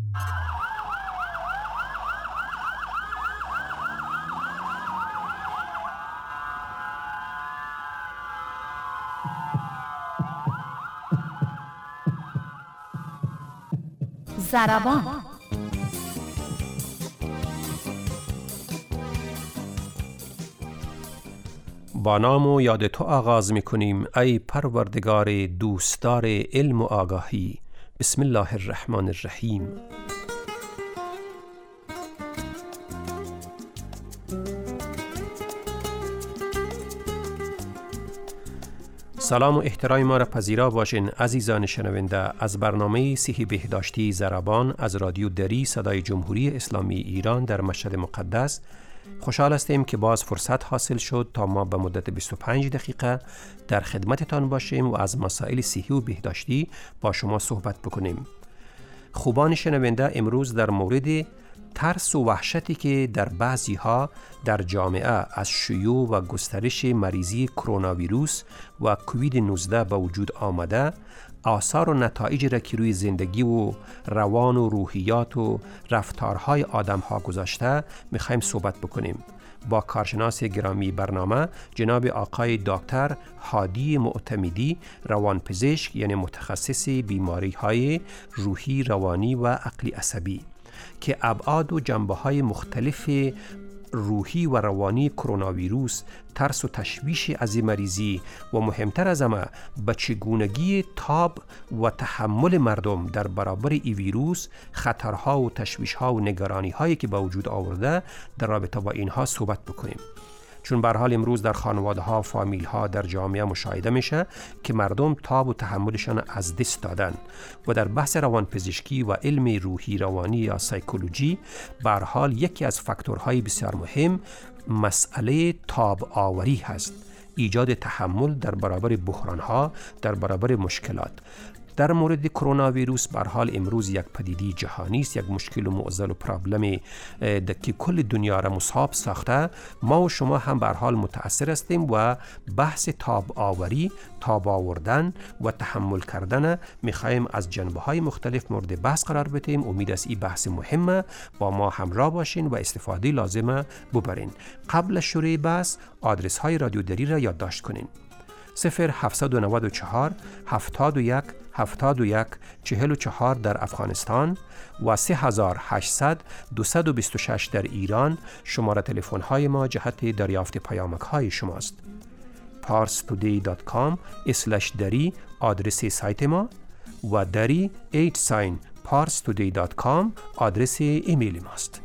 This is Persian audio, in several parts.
ضربان. با نام و یاد تو آغاز می کنیم ای پروردگار دوستدار علم و آگاهی. بسم الله الرحمن الرحیم. سلام و احترام ما را پذیرا باشین عزیزان شنونده از برنامه صحی بهداشتی ضربان از رادیو دری صدای جمهوری اسلامی ایران در مشهد مقدس. خوشحال هستیم که باز فرصت حاصل شد تا ما به مدت 25 دقیقه در خدمتتان باشیم و از مسائل صحی و بهداشتی با شما صحبت بکنیم. خوبان شنونده، امروز در مورد ترس و وحشتی که در بعضی ها در جامعه از شیوع و گسترش مریضی کرونا ویروس و کووید 19 به وجود آمده، آثار و نتایج را که روی زندگی و روان و روحیات و رفتارهای آدم ها گذاشته میخوایم صحبت بکنیم. با کارشناس گرامی برنامه جناب آقای دکتر هادی معتمدی، روانپزشک یعنی متخصص بیماری های روحی، روانی و عقلی عصبی، که ابعاد و جنبه‌های مختلف روحی و روانی کرونا ویروس، ترس و تشویش از این مریضی و مهمتر از همه به چگونگی تاب و تحمل مردم در برابر این ویروس، خطرها و تشویش‌ها و نگرانی‌هایی که به وجود آورده در رابطه با اینها صحبت بکنیم. چون به هر حال امروز در خانواده‌ها، فامیل‌ها، در جامعه مشاهده میشه که مردم تاب و تحملشان از دست دادن و در بحث روانپزشکی و علم روحی روانی یا سایکولوژی به هر حال یکی از فاکتورهای بسیار مهم مسئله تاب آوری هست، ایجاد تحمل در برابر بحران‌ها، در برابر مشکلات. در مورد کرونا ویروس به هر حال امروز یک پدیده جهانی است، یک مشکل و معضل و پرابلم که کل دنیا را مصاب ساخته. ما و شما هم به هر حال متاثر هستیم و بحث تاب آوری، تاب آوردن و تحمل کردن میخوایم از جنبه‌های مختلف مورد بحث قرار بدیم. امید است این بحث مهمه، با ما همراه باشین و استفاده لازمه ببرین. قبل شروع بحث آدرس های رادیو دری را یادداشت کنین: 0794 71 71 44 در افغانستان و 3800 226 در ایران. شماره تلفن های ما جهت دریافت پیامک های شماست. parstoday.com/dari آدرس سایت ما و dari @parstoday.com آدرس ایمیل ماست.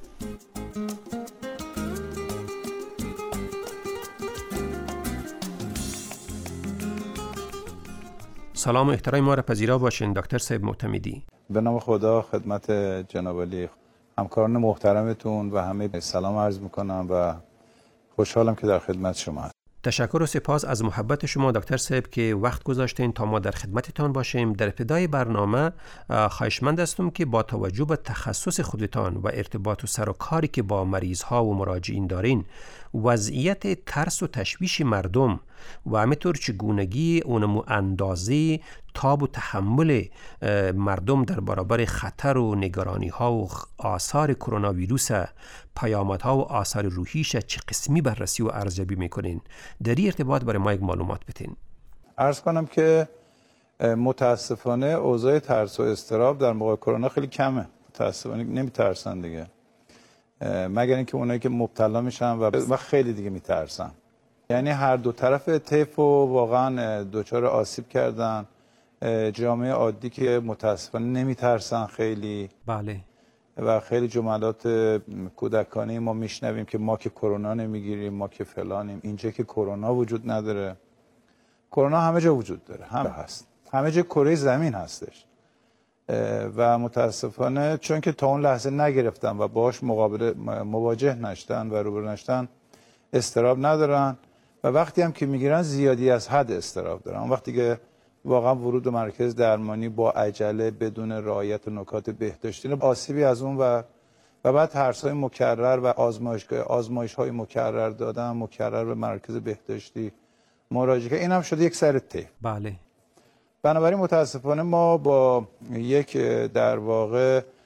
سلام و احترام ما را پذیرا باشین دکتر صاحب معتمدی. به نام خدا خدمت جناب علی همکاران محترمتون و همه سلام عرض میکنم و خوشحالم که در خدمت شما هستم. تشکر و سپاس از محبت شما دکتر صاحب که وقت گذاشتین تا ما در خدمتتان باشیم. در ابتدای برنامه خواهشمند هستم که با توجه به تخصص خودتان و ارتباط و سر و کاری که با مریض ها و مراجعین دارین، وضعیت ترس و تشویش مردم و همینطور چگونگی اونمو اندازه تاب و تحمل مردم در برابر خطر و نگرانی ها و آثار کرونا ویروس، پیامدها و آثار روحیش چه قسمی بررسی و ارزیابی میکنین؟ در این ارتباط برای ما یک معلومات بدین. عرض کنم که متاسفانه اوضاع ترس و اضطراب در موقع کرونا خیلی کمه. متاسفانه نمیترسن دیگه، مگر اینکه اونایی که مبتلا میشن و خیلی دیگه میترسن. یعنی هر دو طرف طیف واقعا دچار آسیب کردن. جامعه عادی که متاسفانه نمیترسن خیلی. بله. و خیلی جملات کودکانه ما میشنویم که ما که کرونا نمیگیریم، ما که فلانیم. اینجا که کرونا وجود نداره. کرونا همه جا وجود داره، همه هست، همه جا کره زمین هستش و متاسفانه چون که تا اون لحظه نگرفتن و باهاش مواجه نشدن و روبرو نشدن اضطراب ندارن و وقتی هم که میگیرن زیادی از حد اضطراب دارن. اون وقتی که واقعا ورود به مرکز درمانی با عجله بدون رعایت نکات بهداشتی آسیبی از اون و بعد ترس‌های مکرر و آزمایش‌های مکرر دادن مکرر به مرکز بهداشتی مراجعه، این هم شده یک سر طیف. بله. بنابراین متاسفانه ما با یک در واقع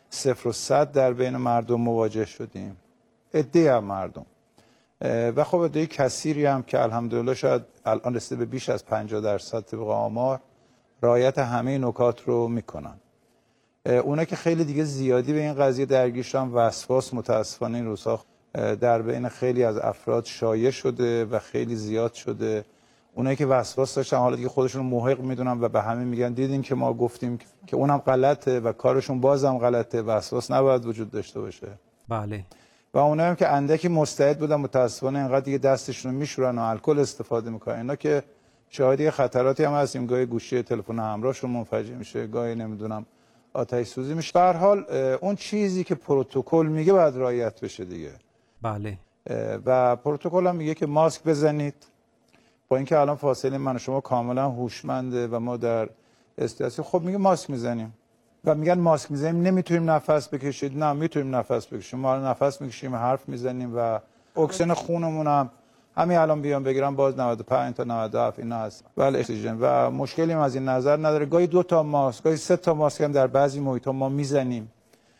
0 و 100 در بین مردم مواجه شدیم، عده‌ای از مردم و خب عده کثیری هم که الحمدلله شاید الان رسیده به بیش از 50% طبق آمار رعایت همه نکات رو میکنن. اونا که خیلی دیگه زیادی به این قضیه درگیر شدن، وسواس متاسفانه این روزها در بین خیلی از افراد شایع شده و خیلی زیاد شده. اونایی که وسواس داشتن حالا دیگه خودشون محق میدونن و به همه میگن دیدین که ما گفتیم که اونم غلطه و کارشون بازم غلطه، وسواس نباید وجود داشته باشه. بله. و اونایی هم که اندکی مستعد بودن متاسفانه اینقدر دیگه دستشون رو میشورن و الکل استفاده میکنن. اینا که شاهدی خطراتی هم هستیم، گاهی گوشی تلفن همراهشون منفجر میشه، گاهی نمیدونم آتش سوزی میشه. به هر حال اون چیزی که پروتکل میگه باید رعایت بشه دیگه. بله. و پروتکل هم میگه که ماسک بزنید، با اینکه الان فاصله من و شما کاملا هوشمنده و ما در استرس خب میگه ماسک میزنیم و میگن ماسک میزنیم نمیتونیم نفس بکشید. نه میتونیم نفس بکشیم، ما نفس میکشیم، حرف میزنیم و اکسیژن خونمون هم همین الان بیام بگیرم باز 95 تا 97 اینا هست. ولی اکسیژن و مشکلی هم از این نظر نداره. گاهی 2 تا ماسک، گاهی 3 تا ماسک هم در بعضی محیط‌ها ما میزنیم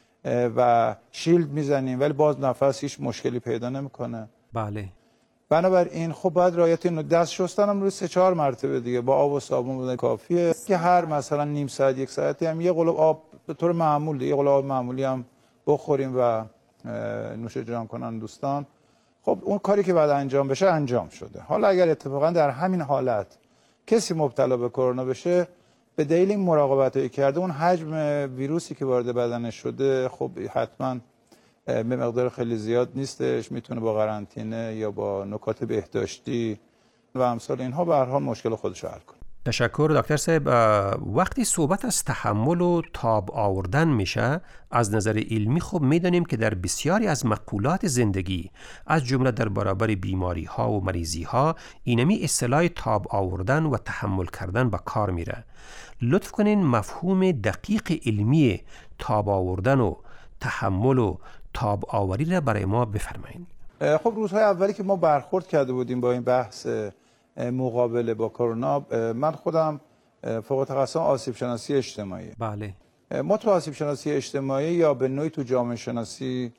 و شیلد میزنیم ولی باز نفس هیچ مشکلی پیدا نمیکنه. بله. بنابراین خب باید رعایت اینو. دست شستن هم روی 3-4 مرتبه دیگه با آب و صابون بودن کافیه که هر مثلا نیم ساعت 1 ساعتی هم یه قلاب آب به طور معمول، یه قلاب آب معمولی هم بخوریم و نوش جان کنن دوستان. خب اون کاری که بعد انجام بشه انجام شده. حالا اگر اتفاقا در همین حالت کسی مبتلا به کرونا بشه، به دلیل این مراقبتایی کرده اون حجم ویروسی که وارد بدنش شده خب حتما به مقدار خیلی زیاد نیستش، میتونه با قرنطینه یا با نکات بهداشتی و امثال اینها به هر حال مشکل خودش رو حل کنه. تشکر دکتر صاحب. وقتی صحبت از تحمل و تاب آوردن میشه، از نظر علمی خب میدانیم که در بسیاری از مقولات زندگی از جمله در برابر بیماری ها و مریضی ها اینمی اصطلاح تاب آوردن و تحمل کردن به کار میره. لطف کنین مفهوم دقیق علمی تاب آوردن و تحمل و تاب آوری را برای ما بفرمایید. خب روزهای اولی که ما برخورد کرده بودیم با این بحث مقابله با کرونا، من خودم فوق تخصصم آسیب شناسی اجتماعی. بله. ما تو آسیب شناسی اجتماعی یا به نوعی تو جامعه شناسی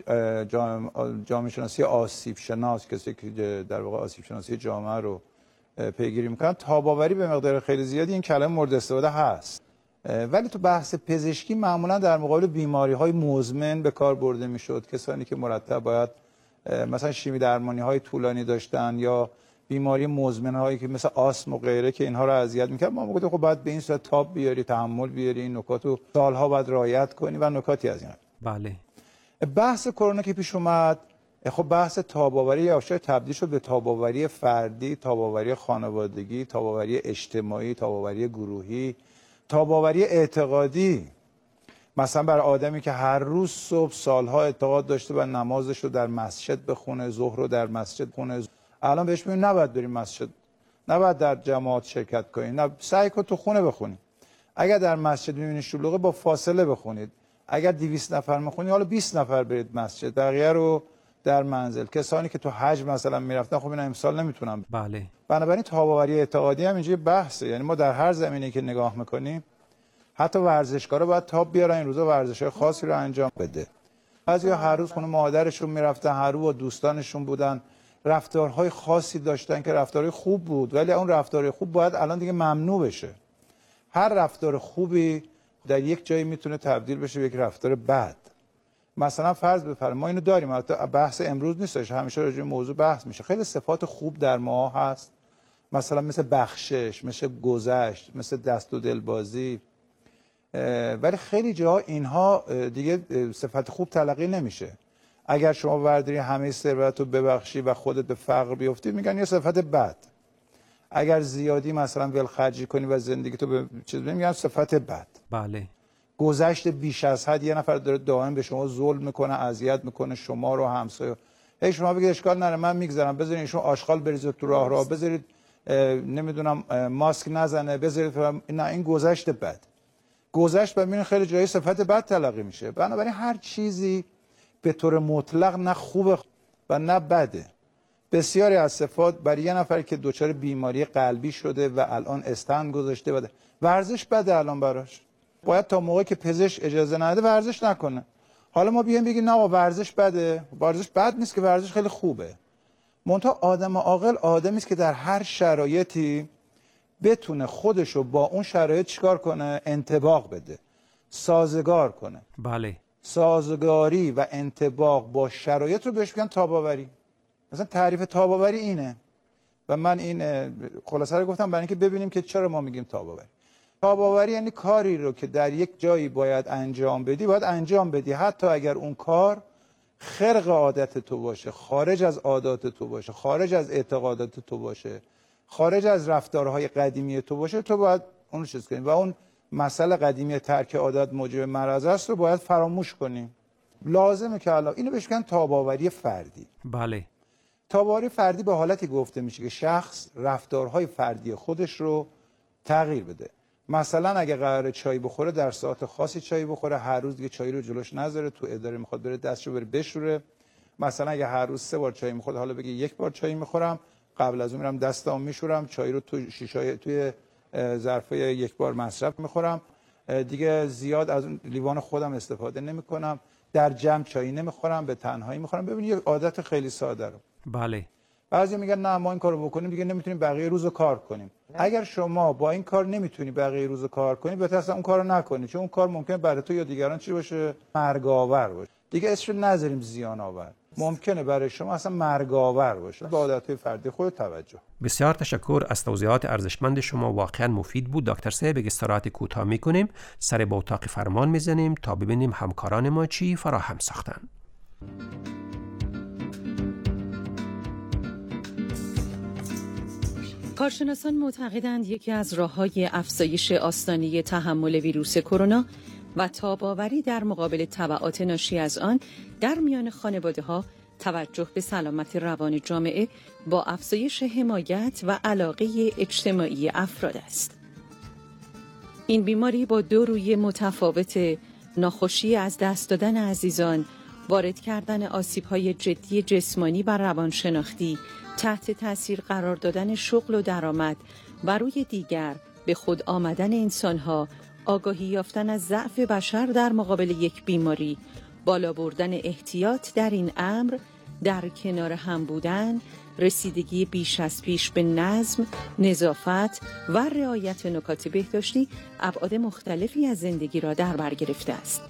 آسیب شناس، کسی که در واقع آسیب شناسی جامعه رو پیگیری میکنن، تاب‌آوری به مقدار خیلی زیادی این کلمه مورد استفاده هست. ولی تو بحث پزشکی معمولا در مقابل بیماری‌های مزمن به کار برده میشد. کسانی که مرتب باید مثلا شیمی درمانی‌های طولانی داشتن یا بیماری مزمن‌هایی که مثل آسم و غیره که اینها رو اذیت می‌کرد، ما گفتیم خب باید به این صورت تاب بیاری، تحمل بیاری، این نکات رو سال‌ها بعد رعایت کنی و نکاتی از این. بله. بحث کرونا که پیش اومد، خب بحث تاب‌آوری یا شاید تبدیل شد به تاب‌آوری فردی، تاب‌آوری خانوادگی، تاب‌آوری اجتماعی، تاب‌آوری گروهی، تاب‌آوری اعتقادی. مثلا برای آدمی که هر روز صبح سالها اعتقاد داشته و نمازش رو در مسجد بخونه، ظهر رو در مسجد خونه، الان بهش میگن نباید بریم مسجد، نباید در جماعت شرکت کنی، نه سعی کن تو خونه بخونی. اگر در مسجد میبینی شلوغه با فاصله بخونید. اگر 200 نفر میخونی حالا 20 نفر برید مسجد، بقیه رو در منزل. کسانی که تو حج مثلا میرفتن خب اینا امسال نمیتونن. بله. بنابراین تاب‌آوری اعتقادی هم اینجا بحثه. یعنی ما در هر زمینه‌ای که نگاه میکنیم، حتی ورزشکارا باید تاب بیارن، این روزا ورزش‌های خاصی رو انجام بده. بعضیا هر روز خونه مادرشون میرفتن، هر روز با دوستانشون بودن، رفتارهای خاصی داشتن که رفتارهای خوب بود، ولی اون رفتارهای خوب باید الان دیگه ممنوع بشه. هر رفتار خوبی در یک جایی میتونه تبدیل بشه به یک رفتار بد. مثلا فرض بفرمایید ما اینو داریم، البته بحث امروز نیستش، همیشه راجع به موضوع بحث میشه. خیلی صفات خوب در ما هست، مثلا مثل بخشش، مثل گذشت، مثل دست و دلبازی، ولی خیلی جاها اینها دیگه صفت خوب تلقی نمیشه. اگر شما برداری همه ثروت رو ببخشی و خودت به فقر بیفتی، میگن یه صفت بد. اگر زیادی مثلا ولخرجی کنی و زندگی تو به چیز میگن صفت بد. بله. گذشت بیش از حد، یه نفر داره دائم به شما ظلم میکنه، اذیت میکنه، شما رو همسایه، هی شما بگید اشکال نره من میگذرم، بذارید ایشون آشغال بریزه تو راه، بذارید نمیدونم ماسک نزنه، بذارید نه، این گذشت بد. گذشت ببینید خیلی جایی صفت بد تلقی میشه. بنابراین هر چیزی به طور مطلق نه خوبه و نه بده. بسیاری از صفات برای یه نفر که دچار بیماری قلبی شده و الان استند گذاشته، ورزش بده الان براش. باید تا موقعی که پزشک اجازه نده ورزش نکنه. حالا ما بیایم بگیم نه ورزش بده، ورزش بد نیست که، ورزش خیلی خوبه. منتها آدم عاقل آدمی است که در هر شرایطی بتونه خودشو با اون شرایط چیکار کنه؟ انطباق بده، سازگار کنه. بله. سازگاری و انطباق با شرایط رو بهش میگن تاب‌آوری. مثلا تعریف تاب‌آوری اینه و من این خلاصه رو گفتم برای اینکه ببینیم که چرا ما میگیم تاب‌آوری. تاب‌آوری یعنی کاری رو که در یک جایی باید انجام بدی، باید انجام بدی، حتی اگر اون کار خرق عادت تو باشه، خارج از عادات تو باشه، خارج از اعتقادات تو باشه، خارج از رفتارهای قدیمی تو باشه، تو باید اون رو چیز کنی و اون مسئله قدیمی ترک عادت موجب مرض است رو باید فراموش کنیم. لازمه که الان اینو بهش میگن تاب‌آوری فردی. بله. تاب‌آوری فردی به حالتی گفته میشه که شخص رفتارهای فردی خودش رو تغییر بده. مثلا اگه قراره چای بخوره در ساعت خاصی چای بخوره، هر روز دیگه چای رو جلوش نذاره، تو اداره میخواد بره دستشو بره بشوره. مثلا اگه هر روز 3 بار چای میخواد، حالا بگه 1 بار چای میخورم، قبل از اون میرم دستام میشورم، چای رو تو شیشای توی ظرفای 1 بار مصرف میخورم، دیگه زیاد از اون لیوان خودم استفاده نمیکنم، در جمع چای نمیخورم، به تنهایی میخورم. ببین یه عادت خیلی ساده رو. بله. بعضی میگن نه ما این کارو بکنیم دیگه نمیتونیم بقیه روزو کار کنیم. اگر شما با این کار نمیتونی بقیه روزو کار کنی، بهتره اصلا اون کارو نکنی، چون اون کار ممکنه برای تو یا دیگران چی باشه؟ مرگاور باشه. دیگه اسمش نذاریم زیان آور. ممکنه برای شما اصلا مرگاور باشه. به عادت‌های فردی خود توجه. بسیار تشکر از توضیحات ارزشمند شما، واقعا مفید بود. دکتر صاحب استراحت کوتاه میکنیم، سر به اتاق فرمان میزنیم تا ببینیم همکاران ما چی فراهم ساختن. کارشناسان معتقدند یکی از راه‌های افزایش آستانه تحمل ویروس کرونا و تاب‌آوری در مقابل تبعات ناشی از آن در میان خانواده‌ها توجه به سلامت روان جامعه با افزایش حمایت و علاقه اجتماعی افراد است. این بیماری با 2 روی متفاوت ناخوشی از دست دادن عزیزان، وارد کردن آسیب‌های جدی جسمانی و روانشناختی، تحت تاثیر قرار دادن شغل و درآمد و روی دیگر به خود آمدن انسان‌ها، آگاهی یافتن از ضعف بشر در مقابل یک بیماری، بالا بردن احتیاط در این امر، در کنار هم بودن، رسیدگی بیش از پیش به نظم، نظافت و رعایت نکات بهداشتی ابعاد مختلفی از زندگی را در بر گرفته است.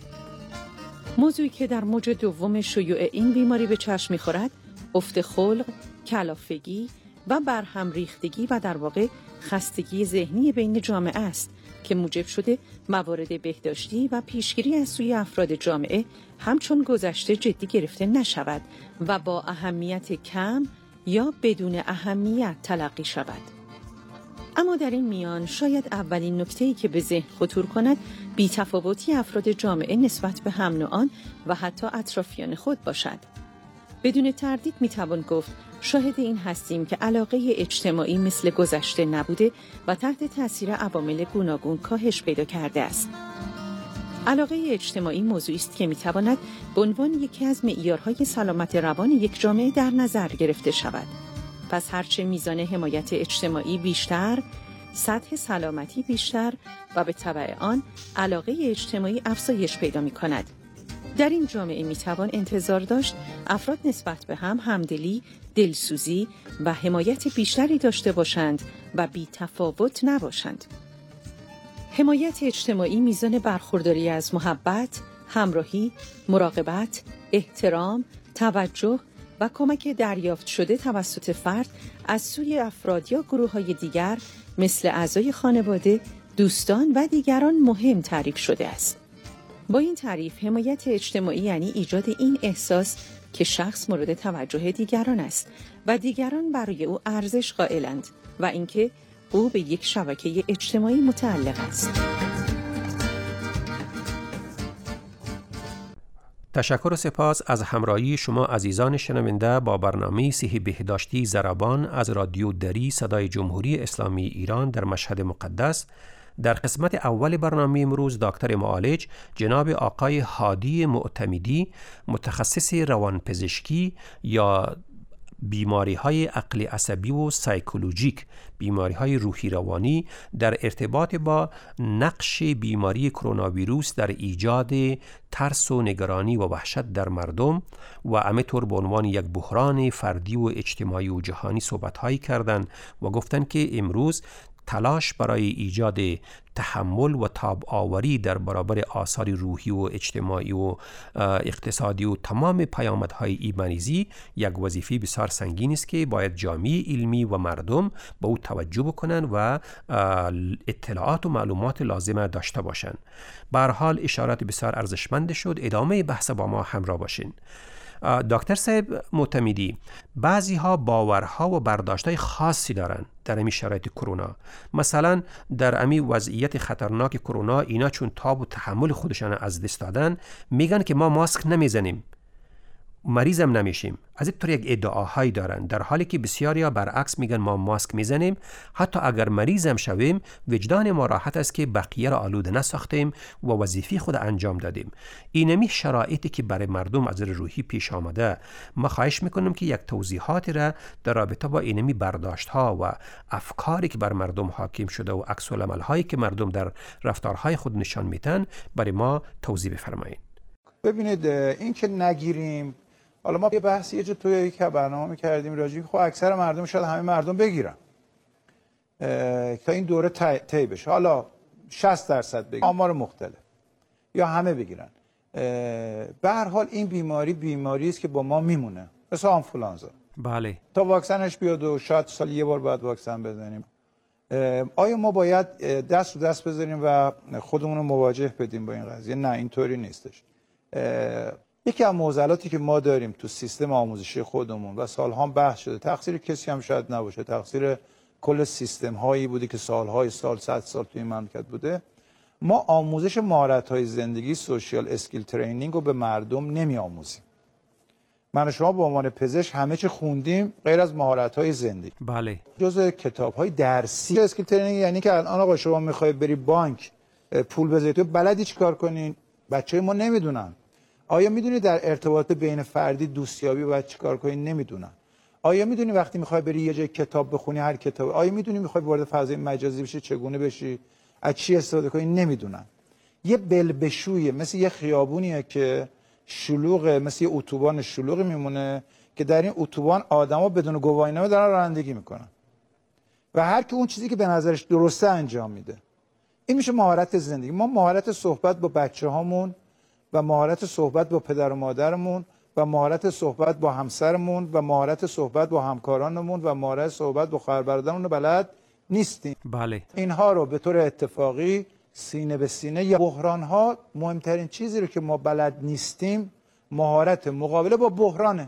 موضوعی که در موج دوم شیوع این بیماری به چشم می‌خورد، افت خلق، کلافگی و برهم ریختگی و در واقع خستگی ذهنی بین جامعه است که موجب شده موارد بهداشتی و پیشگیری از سوی افراد جامعه همچون گذشته جدی گرفته نشود و با اهمیت کم یا بدون اهمیت تلقی شود. اما در این میان شاید اولین نکته‌ای که به ذهن خطور کند بی‌تفاوتی افراد جامعه نسبت به هم نوعان و حتی اطرافیان خود باشد. بدون تردید میتوان گفت شاهد این هستیم که علاقه اجتماعی مثل گذشته نبوده و تحت تاثیر عوامل گوناگون کاهش پیدا کرده است. علاقه اجتماعی موضوعی است که میتواند به عنوان یکی از معیارهای سلامت روان یک جامعه در نظر گرفته شود. پس هرچه میزان حمایت اجتماعی بیشتر، سطح سلامتی بیشتر و به تبع آن علاقه اجتماعی افزایش پیدا می‌کند. در این جامعه میتوان انتظار داشت افراد نسبت به هم همدلی، دلسوزی و حمایت بیشتری داشته باشند و بی تفاوت نباشند. حمایت اجتماعی میزان برخورداری از محبت، همراهی، مراقبت، احترام، توجه و کمک دریافت شده توسط فرد از سوی افراد یا گروه‌های دیگر مثل اعضای خانواده، دوستان و دیگران مهم تعریف شده است. با این تعریف حمایت اجتماعی یعنی ایجاد این احساس که شخص مورد توجه دیگران است و دیگران برای او ارزش قائلند و اینکه او به یک شبکه اجتماعی متعلق است. تشکر و سپاس از همراهی شما عزیزان شنونده با برنامه صحی بهداشتی زربان از رادیو دری صدای جمهوری اسلامی ایران در مشهد مقدس. در قسمت اول برنامه امروز دکتر معالج جناب آقای هادی معتمدی، متخصص روانپزشکی یا بیماری های عقلی عصبی و سایکولوژیک، بیماری های روحی روانی در ارتباط با نقش بیماری کرونا ویروس در ایجاد ترس و نگرانی و وحشت در مردم و همینطور به عنوان یک بحران فردی و اجتماعی و جهانی صحبت هایی کردند و گفتند که امروز تلاش برای ایجاد تحمل و تاب آوری در برابر آثار روحی و اجتماعی و اقتصادی و تمام پیامدهای ایمانیزی یک وظیفه بسیار سنگین است که باید جامعه علمی و مردم به او توجه بکنند و اطلاعات و معلومات لازمه داشته باشند. به هر حال اشارات بسیار ارزشمند شد. ادامه بحث با ما همراه باشین. دکتر صاحب معتمدی، بعضی ها باورها و برداشت‌های خاصی دارن در این شرایط کرونا. مثلا در امی وضعیت خطرناک کرونا اینا چون تاب و تحمل خودشان از دست دادن میگن که ما ماسک نمیزنیم، مریضم نمیشیم. از این طور یک ادعاهایی دارن، در حالی که بسیاریا برعکس میگن ما ماسک میزنیم، حتی اگر مریضم شویم وجدان ما راحت است که بقیه را آلوده نساختیم و وظیفه خود انجام دادیم. اینمی شرایطی که برای مردم از روحی پیش آمده، ما خواهش میکنم که یک توضیحات را در رابطه با اینمی برداشت ها و افکاری که بر مردم حاکم شده و عکس العمل هایی که مردم در رفتارهای خود نشان میدن برای ما توضیح بفرمایید. ببینید، این که نگیریم، حالا ما یه بحثی یه جا توی یک برنامه می‌کردیم راجعی خب اکثر مردم شاید همه مردم بگیرن تا این دوره طی بشه، حالا 60% بگیرن، آمار مختلف، یا همه بگیرن. به هر حال این بیماری است که با ما میمونه، مثل آنفولانزا. بله. تا واکسنش بیاد و شاید سال یه بار باید واکسن بزنیم. آیا ما باید دست رو دست بذاریم و خودمون رو مواجه بدیم با این قضیه؟ نه، اینطوری نیستش. یکی از معضلاتی که ما داریم تو سیستم آموزشی خودمون و سالها بحث شده، تقصیر کسی هم شاید نباشه، تقصیر کل سیستم هایی بوده که سالهای سال 100 سال توی مملکت بوده، ما آموزش مهارت های زندگی، سوشیال اسکیل ترینینگ رو به مردم نمی آموزیم. من و شما به عنوان پزشک همه چی خوندیم غیر از مهارت های زندگی. بله. جزء کتاب های درسی اسکیل ترینینگ یعنی که الان آقا شما میخوای بری بانک پول بذاری، تو بلدی چیکار کنین؟ بچهای ما نمیدونن. آیا میدونی در ارتباط بین فردی دوستیابی باید چیکار کنی؟ نمیدونن. آیا میدونی وقتی میخوای بری یه جای کتاب بخونی، هر کتاب، آیا میدونی میخوای وارد فضای مجازی بشی چگونه بشی، از چی استفاده کنی؟ نمیدونن. یه بلبشویه، مثل یه خیابونیه که شلوغه، مثل یه اتوبان شلوغی میمونه که در این اتوبان آدما بدون گواهینامه دارن رانندگی میکنن و هر کی اون چیزی که به نظرش درسته انجام میده. این میشه مهارت زندگی. ما مهارت صحبت با بچه‌هامون و مهارت صحبت با پدر و مادرمون و مهارت صحبت با همسرمون و مهارت صحبت با همکارانمون و مهارت صحبت با خواهر برادرمون بلد نیستیم. بله. اینها رو به طور اتفاقی سینه به سینه یا بحران‌ها، مهمترین چیزی رو که ما بلد نیستیم مهارت مقابله با بحرانه.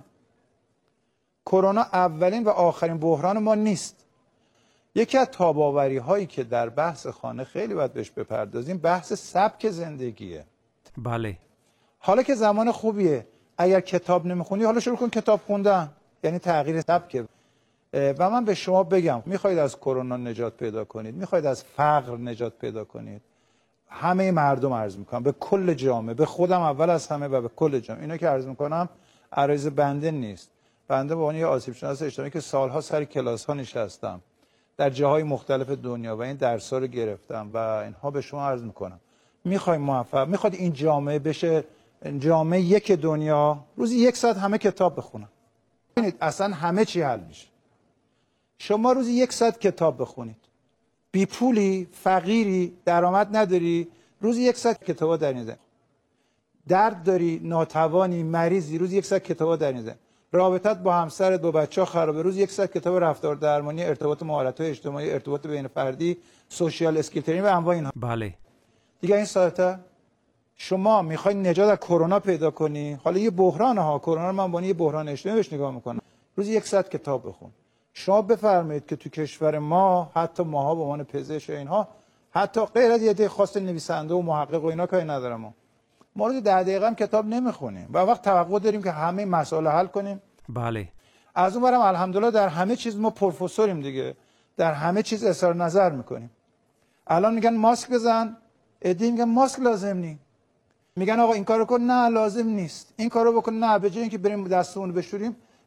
کرونا اولین و آخرین بحران ما نیست. یکی از تاب‌آوری‌هایی که در بحث خانه خیلی باید بهش بپردازیم بحث سبک زندگیه. بله. حالا که زمان خوبیه، اگر کتاب نمیخونی حالا شروع کن کتاب خوندن، یعنی تغییر سبکه. و من به شما بگم، میخواید از کرونا نجات پیدا کنید، میخواید از فقر نجات پیدا کنید، همه مردم عرض میکنم، به کل جامعه، به خودم اول از همه و به کل جامعه، اینا که عرض میکنم عرض بنده نیست. بنده به عنوان یه آسیب شناس اجتماعی که سالها سر کلاس ها نشستم در جاهای مختلف دنیا و این درس‌ها رو گرفتم و اینها به شما عرض میکنم. میخوایم موفق، میخواد این جامعه بشه جامعه یک دنیا، روزی 1 ساعت همه کتاب بخونن. ببینید اصلا همه چی حل میشه. شما روزی 1 ساعت کتاب بخونید. بی پولی، فقیری، درآمد نداری، روزی 1 ساعت کتابا در میزنی. درد داری، ناتوانی، مریضی، روزی 1 ساعت کتابا در میزنی. رابطت با همسرت، با بچه‌ها خرابه، روزی 1 ساعت کتاب رفتار درمانی، ارتباط مهارت‌های اجتماعی، ارتباط بین فردی، سوشیال اسکیل ترینینگ و انواع اینها. بله. دیگه این ساعته شما میخوای نجات از کرونا پیدا کنی، حالا یه بحران ها، کرونا رو من با یه بحران اجتماعی بهش نگاه میکنم. روزی 1 ساعت کتاب بخون. شما بفرمایید که تو کشور ما، حتی ماها به عنوان پزشک اینها، حتی غیر از یه خاص نویسنده و محقق و اینا کاری ندارم، ما روزی 10 دقیقه هم کتاب نمیخونیم و وقت توقع داریم که همه مسائل حل کنیم. بله. از اون برم الحمدلله در همه چیز ما پروفسوریم دیگه، در همه چیز اظهار نظر میکنیم. الان میگن ماسک بزن، عده میگن ماسک لازم نیست. میگن آقا این کارو کن، نه لازم نیست. این کارو بکن، نه، به جای اینکه بریم دستمون بشوریم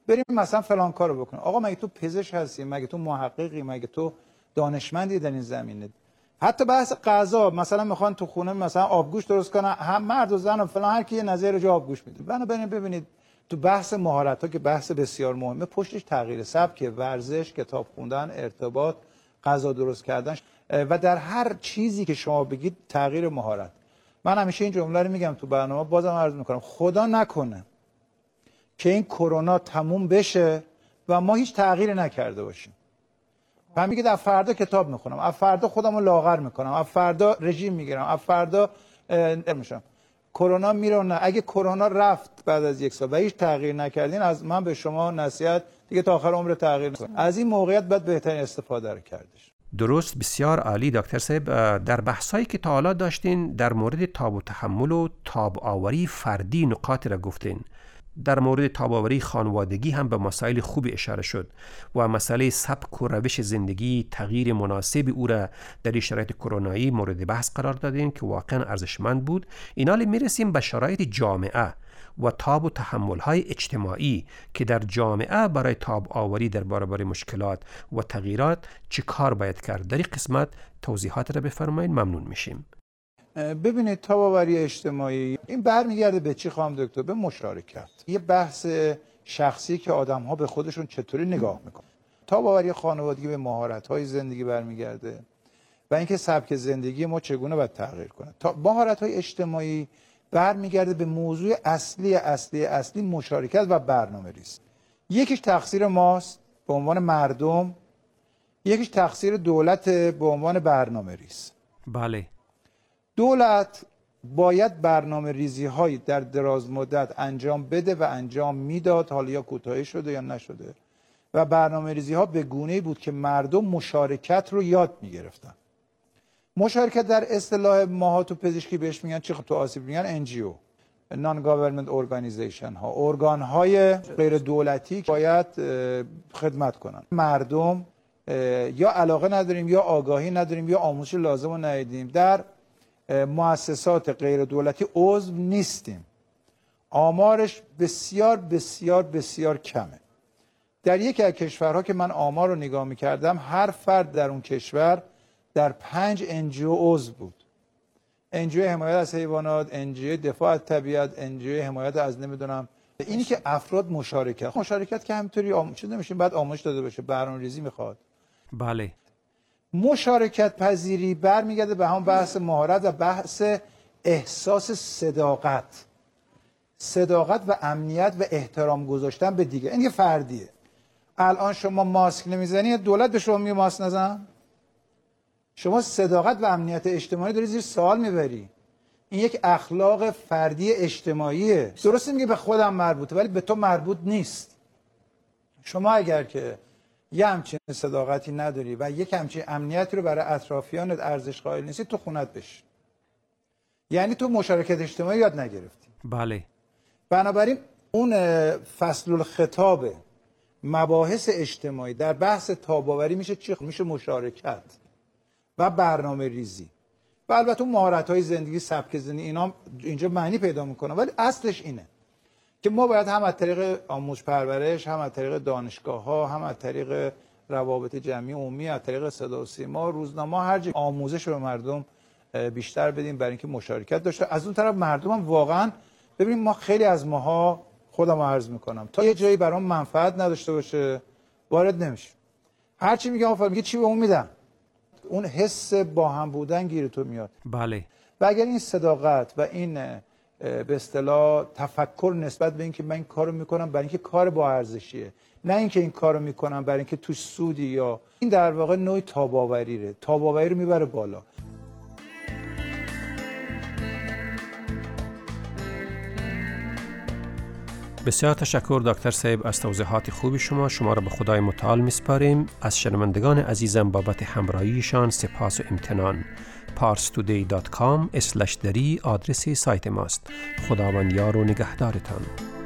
بریم مثلا فلان کارو بکنیم. آقا مگه تو پزشک هستی؟ مگه تو محققی؟ مگه تو دانشمندی در این زمینه؟ حتی بحث غذا، مثلا میخوان تو خونه مثلا آبگوش درست کنن، هم مرد و زن و فلان هر کی یه نظری راجع آبگوش میده. بنابراین ببینید تو بحث مهارت‌ها که بحث بسیار مهمه، پشتش تغییر سبک، ورزش، کتاب خوندن، ارتباط، غذا درست کردن و در هر چیزی که شما بگید تغییر مهارت. من همیشه این جمله رو میگم تو برنامه، بازم عرض میکنم خدا نکنه که این کرونا تموم بشه و ما هیچ تغییری نکرده باشیم. من میگم از فردا کتاب میخونم، از فردا خودمو لاغر میکنم، از فردا رژیم میگیرم، از فردا میشم. کرونا میره نه. اگه کرونا رفت بعد از یک سال و هیچ تغییر نکردین، از من به شما نصیحت دیگه تا آخر عمر تغییر نکنید. از این موقعیت باید بهترین استفاده رو کردش. درست، بسیار عالی دکتر صاحب. در بحثایی که تا حالا داشتین در مورد تاب و تحمل و تاب آوری فردی نکاتی را گفتین. در مورد تاب آوری خانوادگی هم به مسائل خوبی اشاره شد و مسئله سبک و روش زندگی، تغییر مناسب او را در این شرایط کرونایی مورد بحث قرار دادین که واقعا ارزشمند بود. اینالی میرسیم به شرایط جامعه و تاب و تحمل‌های اجتماعی که در جامعه برای تاب آوری در برابر مشکلات و تغییرات چه کار باید کرد. در این قسمت توضیحات را بفرمایید، ممنون میشیم. ببینید تاب آوری اجتماعی این برمیگرده به چی خواهم دکتر؟ به مشارکت. یه بحث شخصی که آدم‌ها به خودشون چطوری نگاه میکنن. تاب آوری خانوادگی به مهارت‌های زندگی برمیگرده و اینکه سبک زندگی ما چگونه باید تغییر کنه. تا مهارت‌های اجتماعی برمیگرده به موضوع اصلی مشارکت و برنامه‌ریزی. یکیش تقصیر ماست به عنوان مردم، یکیش تقصیر دولت به عنوان برنامه‌ریز. بله. دولت باید برنامه ریزی هایی در دراز مدت انجام بده و انجام میداد، حالا یا کوتاهی شده یا نشده، و برنامه ریزی ها به گونه‌ای بود که مردم مشارکت رو یاد میگرفتن. مشارکت در اصطلاح ماها تو پزشکی بهش میگن، چی تو آسیب میگن NGO، نان گاورنمنت ارگانیزیشن ها، ارگان های غیر دولتی باید خدمت کنن. مردم یا علاقه نداریم یا آگاهی نداریم یا آموزش لازم رو ندیدیم، در مؤسسات غیر دولتی عضو نیستیم. آمارش بسیار بسیار بسیار کمه. در یکی از کشورها که من آمار رو نگاه می‌کردم، هر فرد در اون کشور در 5 NGO عضو بود. NGO حمایت از حیوانات، NGO دفاع از طبیعت، NGO حمایت از نمیدونم. اینی که افراد مشارکت که همینطوری چیز نمیشیم، بعد آموزش داده بشه، برنامه‌ریزی میخواد. بله. مشارکت پذیری برمیگرده به هم بحث مهارت و بحث احساس صداقت و امنیت و احترام گذاشتن به دیگه. این یه فردیه. الان شما ماسک نمیزنی، دولت به شما میگه ماسک نزن. شما صداقت و امنیت اجتماعی داری زیر سوال میبری. این یک اخلاق فردی اجتماعیه. درسته میگه به خودم مربوطه ولی به تو مربوط نیست. شما اگر که یه همچین صداقتی نداری و یک همچین امنیتی رو برای اطرافیانت ارزش قائل نیستی، تو خونت بش. یعنی تو مشارکت اجتماعی یاد نگرفتی. بله. بنابراین اون فصل الخطاب مباحث اجتماعی در بحث تاب‌آوری میشه چی؟ میشه مشارکت و برنامه ریزی. و البته اون مهارت‌های زندگی، سبک زندگی، اینا اینجا معنی پیدا میکنه، ولی اصلش اینه که ما باید هم از طریق آموزش پرورش، هم از طریق دانشگاه‌ها، هم از طریق روابط جمعی عمومی، از طریق صدا و سیما، روزنامه، هر جا آموزش به مردم بیشتر بدیم برای اینکه مشارکت داشته. از اون طرف مردم هم واقعا ببینیم، ما خیلی از ماها، خودم عرض میکنم، تا یه جایی برام منفعت نداشته باشه وارد نمیشه. هر چی میگم آفر میگه چی به اون میدم، اون حس با هم بودن گیر تو میاد. بله. و اگر این صداقت و این به اصطلاح تفکر نسبت به اینکه من این کارو میکنم برای اینکه کار با ارزشیه، نه اینکه این کارو میکنم برای اینکه توش سودی، یا این در واقع نوع تاب‌آوریه. تاب‌آوری رو میبره بالا. بسیار تشکر دکتر صاحب از توضیحات خوبی شما را به خدای متعال میسپاریم. از شنوندگان عزیزم بابت همراهیشان سپاس و امتنان. parstoday.com/dari آدرس سایت ماست. خداوند یار و نگهدارتان.